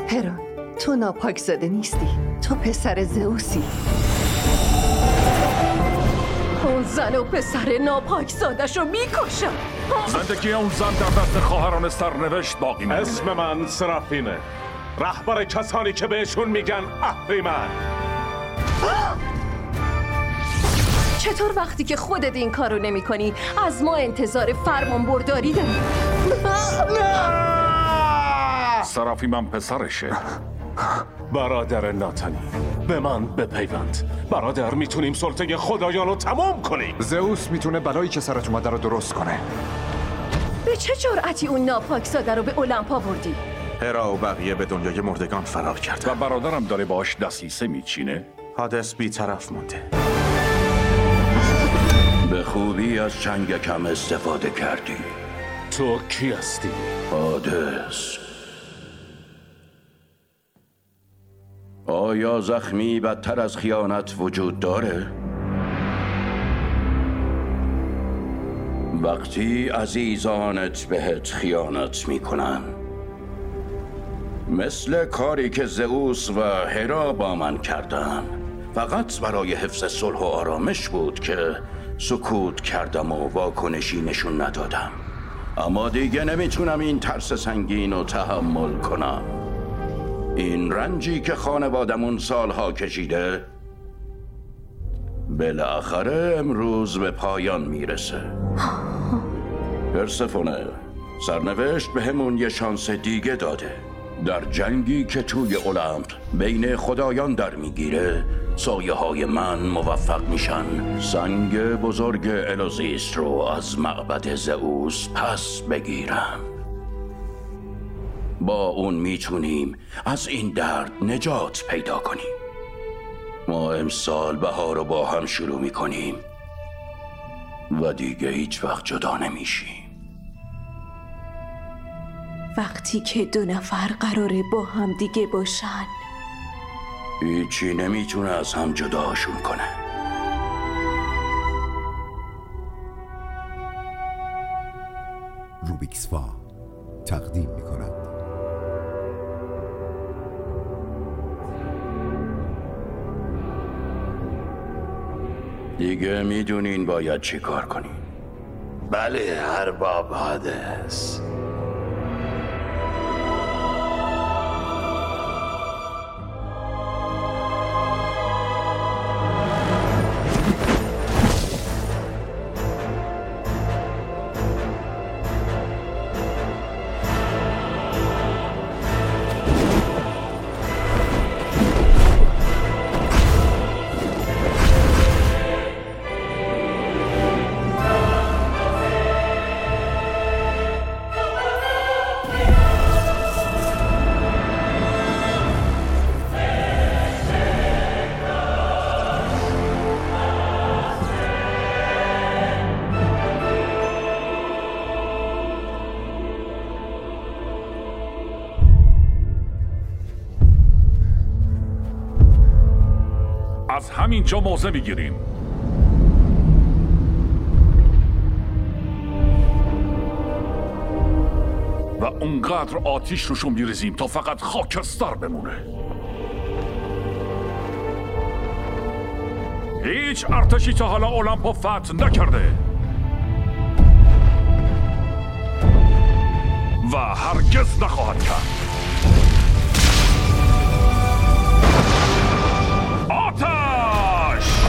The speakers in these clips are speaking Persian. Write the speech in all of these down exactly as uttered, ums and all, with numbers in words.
هرا، تو ناپاکزاده نیستی، تو پسر زئوسی. اون زن و پسر ناپاکزادش رو میکشم. زندگی اون زن در دست خواهران سرنوشت باقی میمونه. اسم من سرافینه، رهبر کسانی که بهشون میگن اهریمن. چطور وقتی که خودت این کارو نمی کنی از ما انتظار فرمان برداری داری؟ سرافیمم پسرشه. برادر ناتانی، به من بپیوند. برادر، میتونیم سلطه خدایان رو تمام کنیم. زئوس میتونه بلایی که سرت اومده رو درست کنه. به چه جرأتی اون ناپاکزاده رو به المپ آوردی؟ هرا و بقیه به دنیای مردگان فرار کردن و برادرم داره باش دسیسه میچینه. هادس بی‌طرف مونده. به خوبی از چنگ کم استفاده کردی. تو کی هستی؟ هادس. آیا زخمی بدتر از خیانت وجود داره؟ وقتی عزیزانت بهت خیانت میکنن، مثل کاری که زئوس و هرا با من کردن، فقط برای حفظ صلح و آرامش بود که سکوت کردم و واکنشی نشون ندادم. اما دیگه نمیتونم این ترس سنگین رو تحمل کنم. این رنجی که خانوادمون سالها کشیده بالاخره امروز به پایان میرسه. پرسفونه، سرنوشت به همون یه شانس دیگه داده. در جنگی که توی المپ بین خدایان در میگیره، سایه های من موفق میشن سنگ بزرگ الوزیست رو از معبد زئوس پس بگیرن. با اون میتونیم از این درد نجات پیدا کنیم. ما امسال بهار رو با هم شروع میکنیم و دیگه هیچ وقت جدا نمیشیم. وقتی که دو نفر قراره با هم دیگه باشن، هیچی نمیتونه از هم جداشون کنه. روبیکس فا تقدیم میکند دیگه میدونین باید چی کار کنین. بله ارباب هادس. از همینجا موضع میگیریم. و اونقدر آتیش روشون میریزیم تا فقط خاکستر بمونه. هیچ ارتشی تا حالا المپو فتح نکرده و هرگز نخواهد کرد. آتش!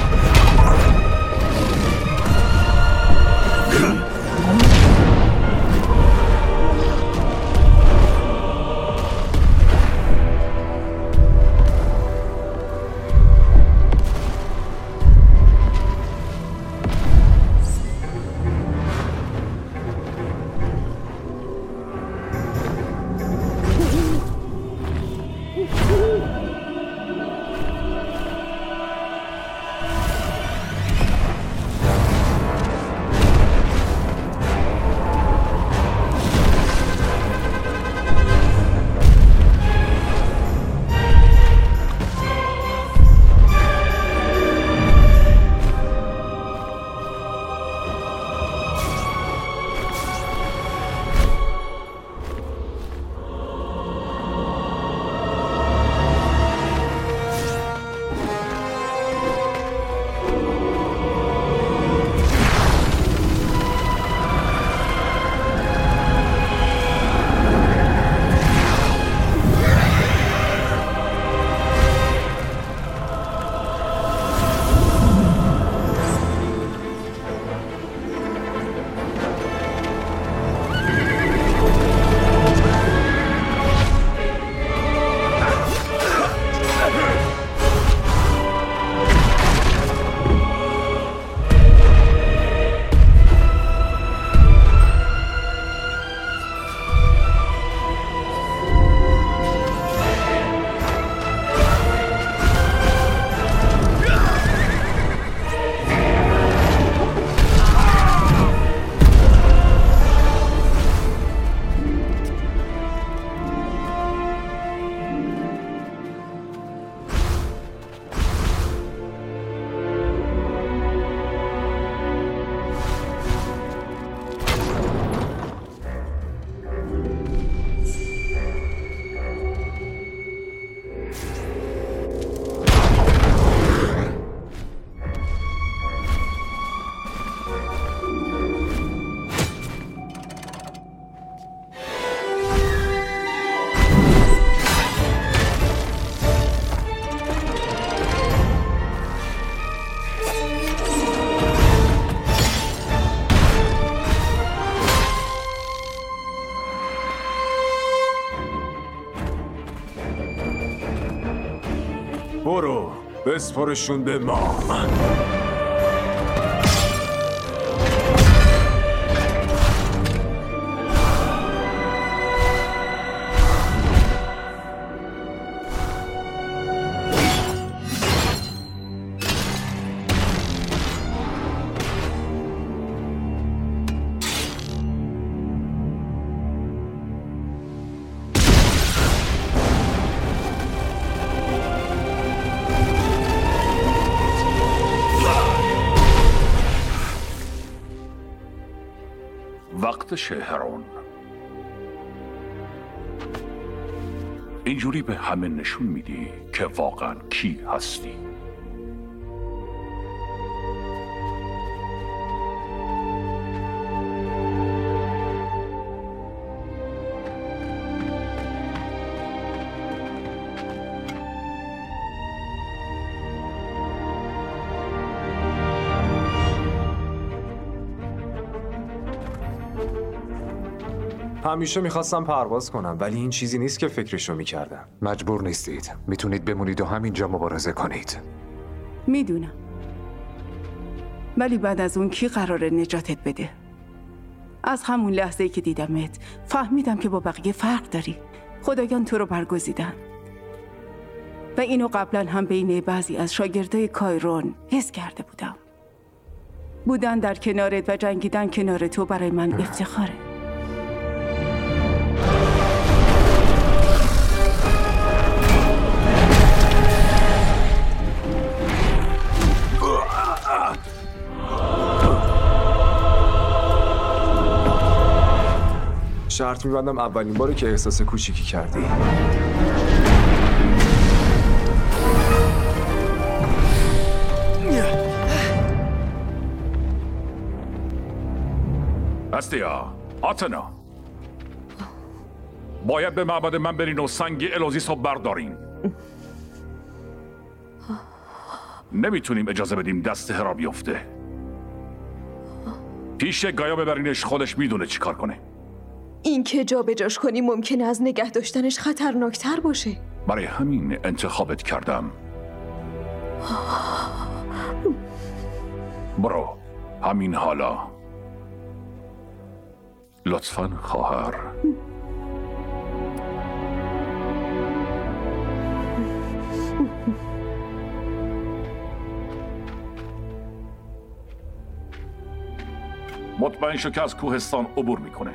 بسپارشون به ما. وقت شهرون اینجوری به همه نشون میدی که واقعا کی هستی. همیشه میخواستم پرواز کنم ولی این چیزی نیست که فکرشو میکردم. مجبور نیستید. میتونید بمونید و همینجا مبارزه کنید. میدونم، ولی بعد از اون کی قراره نجاتت بده؟ از همون لحظه‌ای که دیدمت فهمیدم که با بقیه فرق داری. خدایان تو رو برگزیدن و اینو قبلا هم بین بعضی از شاگردای کایرون حس کرده بودم. بودن در کنارت و جنگیدن کنار تو برای من افتخاره. شرط میبندم اولین باره که احساس کوچیکی کردی. هستیا، آتنا، باید به معبد من برین و سنگ الوزیس رو بردارین. نمیتونیم اجازه بدیم دست هرا بیفته. پیش گایا ببرینش، خودش میدونه چی کار کنه. این که جا به جاش کنی ممکنه از نگه داشتنش خطرناکتر باشه. برای همین انتخابت کردم. برو، همین حالا. لطفاً خواهر. مطمئن شو که از کوهستان عبور میکنه.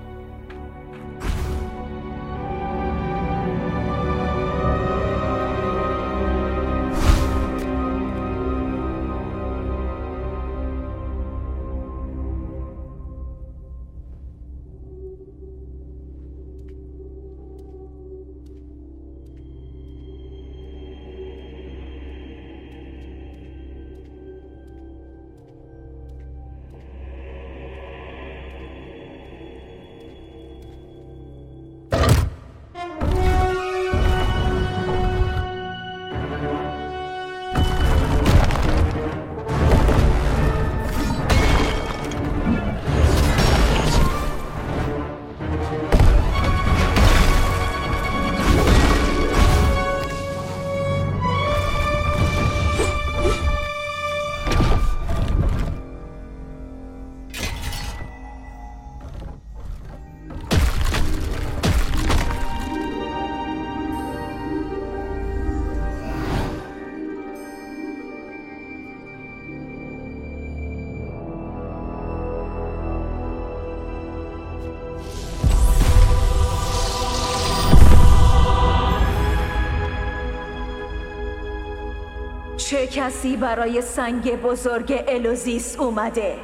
چه کسی برای سنگ بزرگ الوزیس اومده؟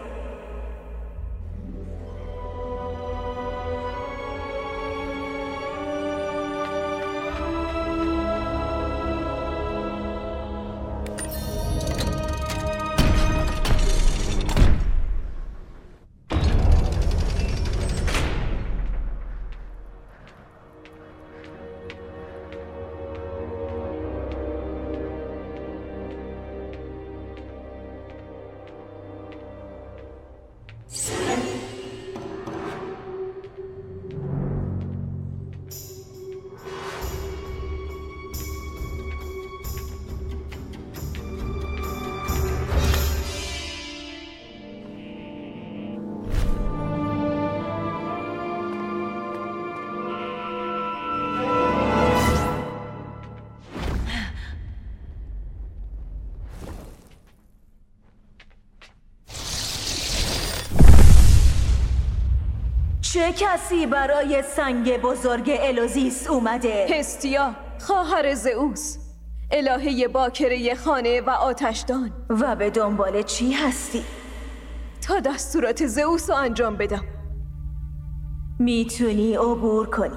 چه کسی برای سنگ بزرگ الوزیس اومده؟ هستیا، خواهر زئوس، الهه باکره خانه و آتشدان. و به دنبال چی هستی؟ تا دستورات زئوس رو انجام بدم. میتونی عبور کنی.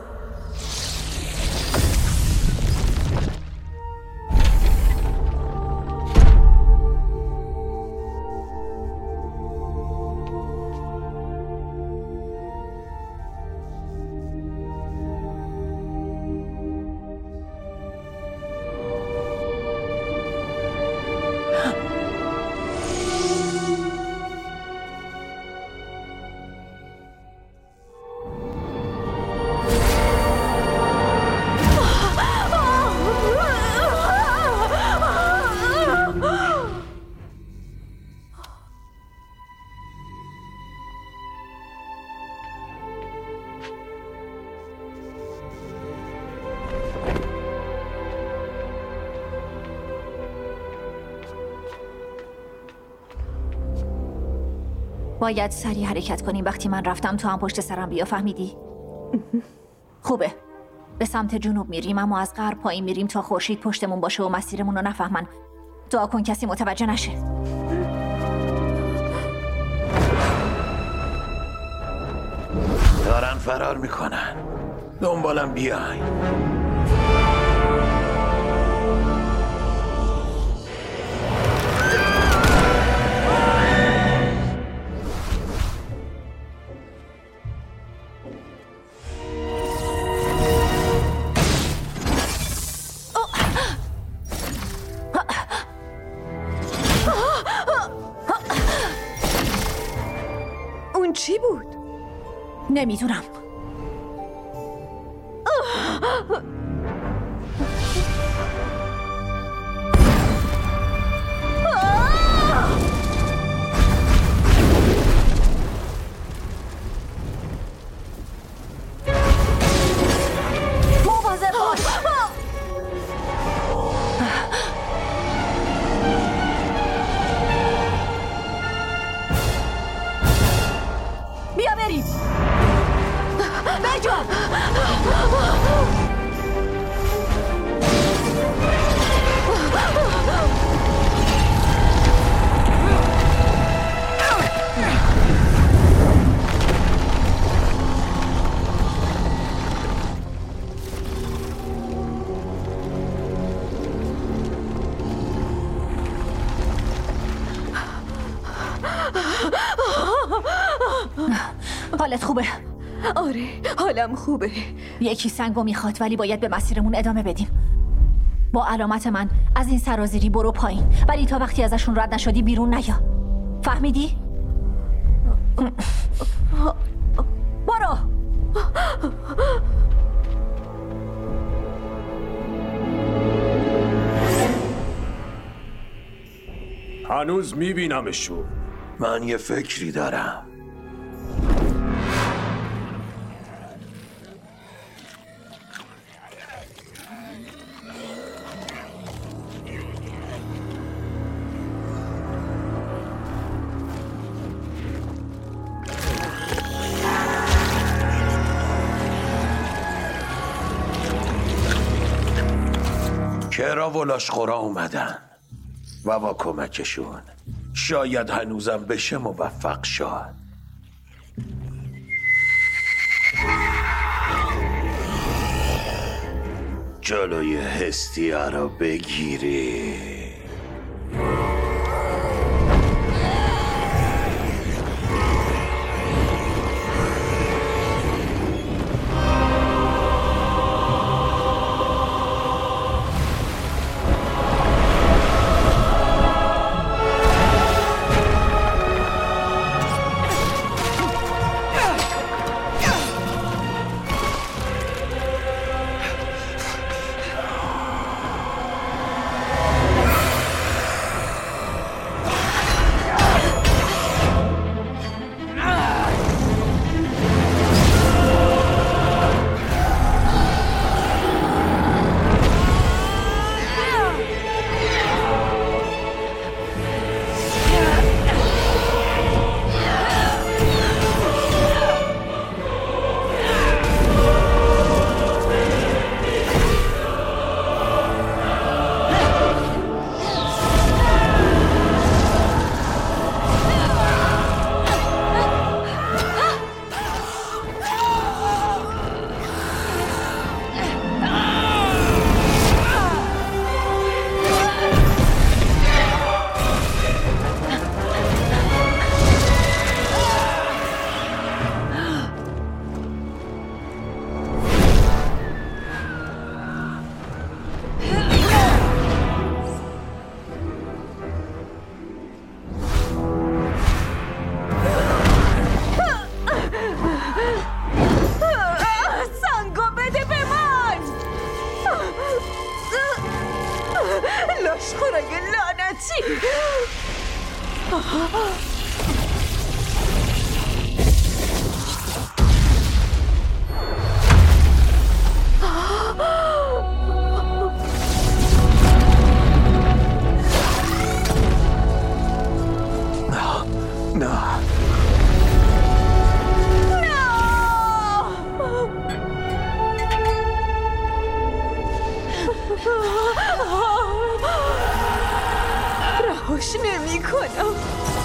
باید سریع حرکت کنیم. وقتی من رفتم تو هم پشت سرم بیا، فهمیدی؟ خوبه. به سمت جنوب میریم، اما از غرب پایین میریم تا خورشید پشتمون باشه و مسیرمون رو نفهمن. دعا کن کسی متوجه نشه. دارن فرار میکنن. دنبالم بیاین. اون چی بود؟ نمیدونم. مواظب باش. بیا بریم. بجا. حالت خوبه؟ آره، حالم خوبه. یکی سنگو میخواد، ولی باید به مسیرمون ادامه بدیم. با علامت من از این سرازیری برو پایین، ولی تا وقتی ازشون رد نشدی بیرون نیا. فهمیدی؟ برو. هنوز میبینمشون. من یه فکری دارم. کرا و لاشخورا اومدن و با کمکشون شاید هنوزم بشه موفق شد. جلوی هستیا رو بگیری. نه. رهاش نمی کنم.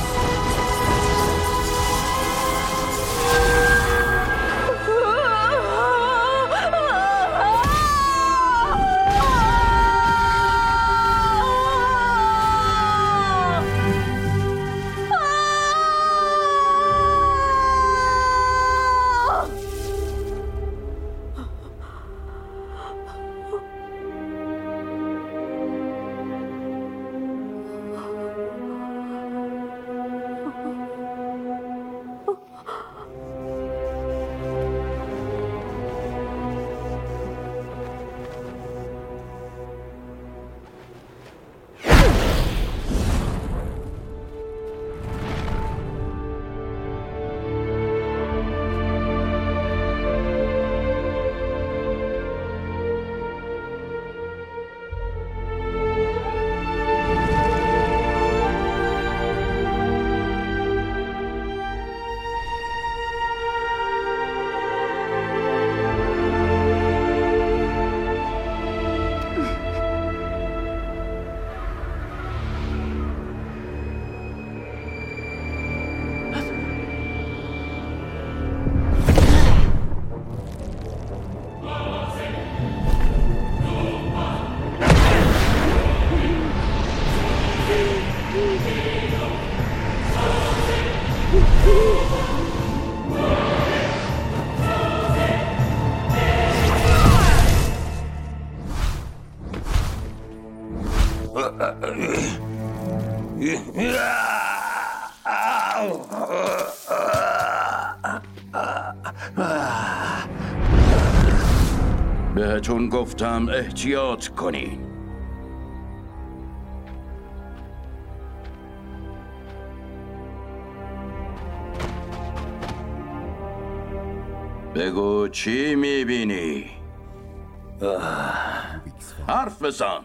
بهتون گفتم احتیاط کنین. بگو چی میبینی؟ حرف بزن.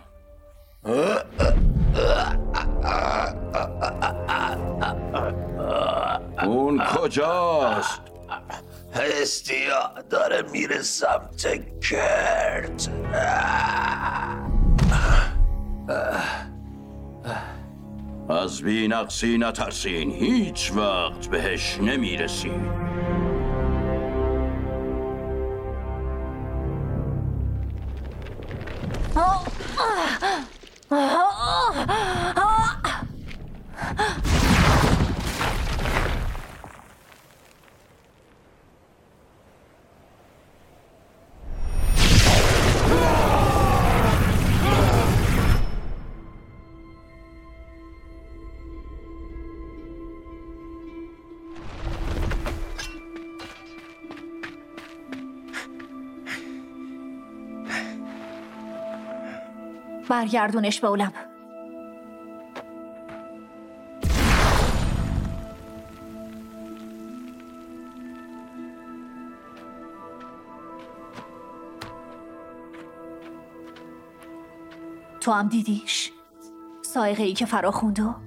اون کجاست؟ هستیا داره میره سمت کرد. از بی‌نقصی نترسین، هیچ وقت بهش نمیرسین. برگردونش به اولم. تو هم دیدیش؟ سائقه ای که فرا خوندو؟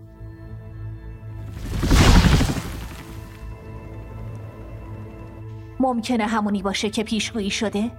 ممکنه همونی باشه که پیشگویی شده؟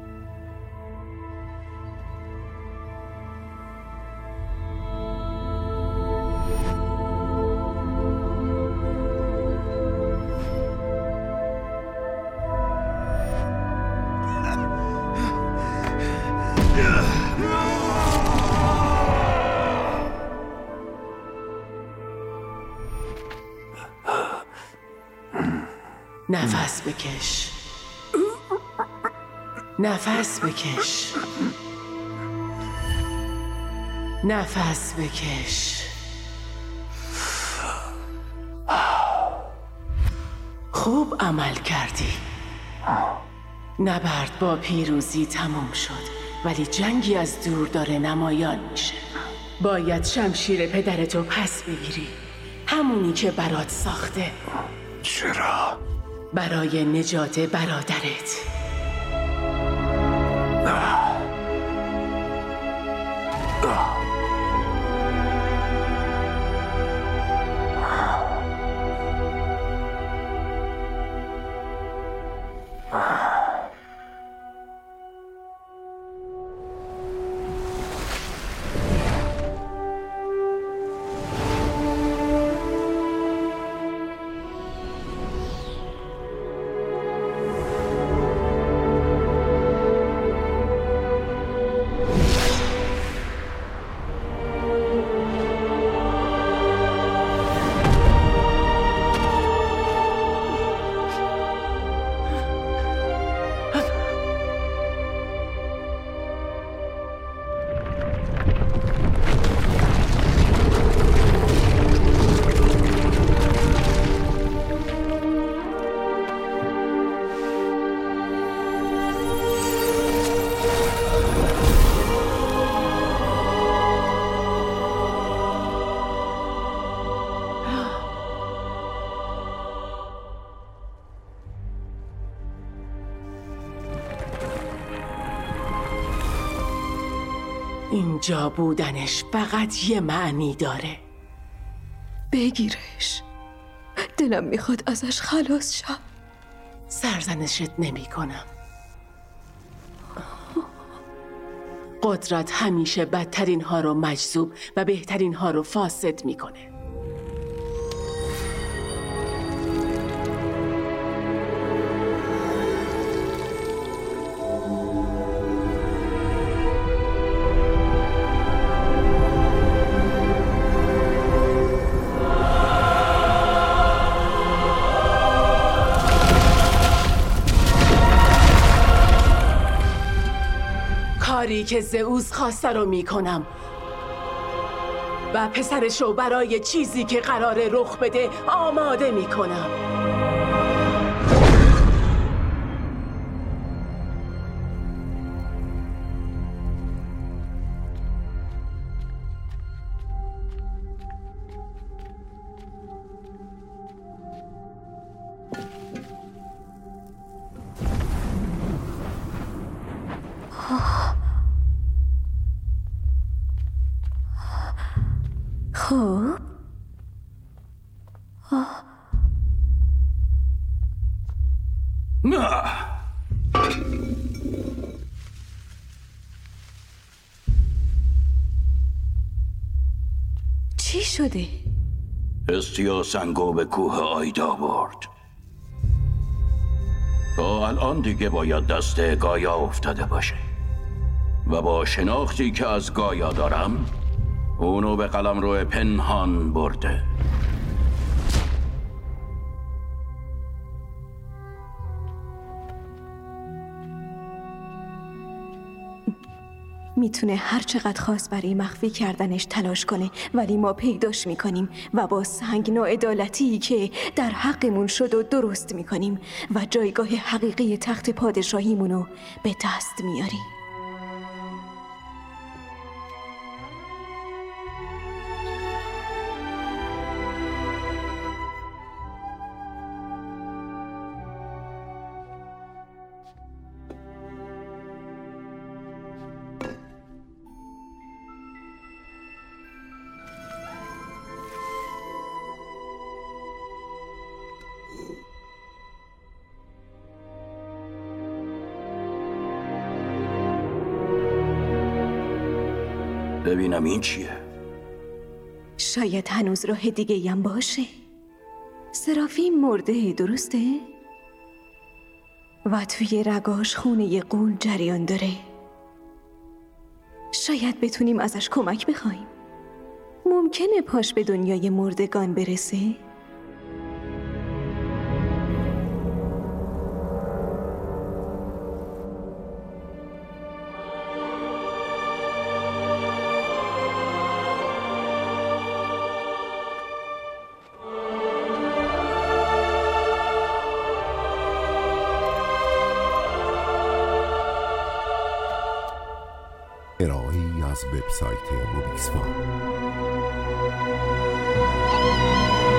نفس بکش. نفس بکش. نفس بکش. خوب عمل کردی. نبرد با پیروزی تموم شد، ولی جنگی از دور داره نمایان میشه. باید شمشیر پدرتو پس بگیری، همونی که برات ساخته. چرا؟ برای نجات برادرت. اینجا بودنش فقط یه معنی داره. بگیرش. دلم میخواد ازش خلاص شم. سرزنشت نمی کنم. قدرت همیشه بدترین ها رو مجذوب و بهترین ها رو فاسد میکنه. کاری که زئوس خواسته رو میکنم و پسرشو برای چیزی که قراره رخ بده آماده میکنم. خب آه. نه. چی شده؟ استیا سنگو به کوه آیدا برد. تا الان دیگه باید دست گایا افتاده باشه و با شناختی که از گایا دارم اونو به قلمرو پنهان برده. میتونه هر چقدر خواست برای مخفی کردنش تلاش کنه، ولی ما پیداش میکنیم و با سنگ ناعدالتی که در حقمون شد و درست میکنیم و جایگاه حقیقی تخت پادشاهیمونو به دست میاریم. ببینم این چیه؟ شاید هنوز راه دیگه هم باشه. سرافیم مرده، درسته؟ و توی رگاش خونه غول جریان داره. شاید بتونیم ازش کمک بخوایم. ممکنه پاش به دنیای مردگان برسه؟ ارائه‌ای از وبسایت روبیکس فام.